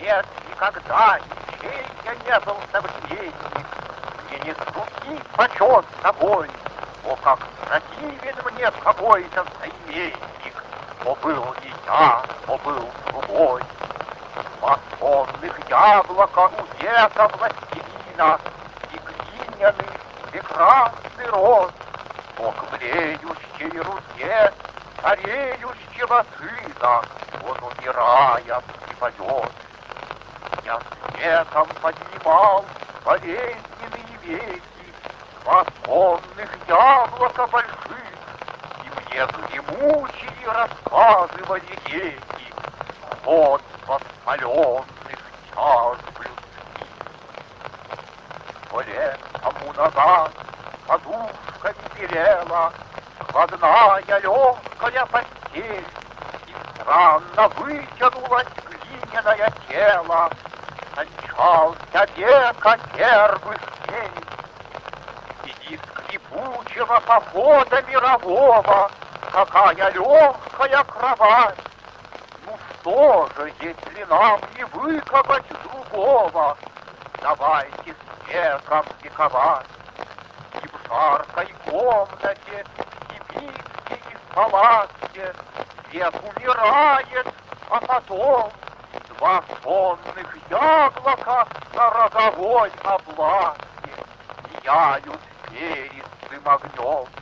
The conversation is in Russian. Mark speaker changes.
Speaker 1: Нет, никогда ничей я не был современник. Мне не струсить почет с тобой. О, как противен мне какой-то соименник. О, был не я, о, был другой. Два сонных яблока у века властелина и глиняный прекрасный рот. О, к блеющей руке стареющего сына он, умирая, припадет. Я светом поднимал болезненные веки два сонных яблока больших, и мне гремучие рассказывали реки ход воспаленных чаш людских. 100 лет тому назад подушками белела складная легкая постель, и странно вытянулось глиняное тело, кончался века первых дней. И из скрипучего похода мирового какая легкая кровать. Ну что же, если нам не выковать другого, давайте с веком вековать. И в жаркой комнате, в сибирске и в палатке век умирает, а потом два сонных яблока на роговой облаке сияют перистым огнем.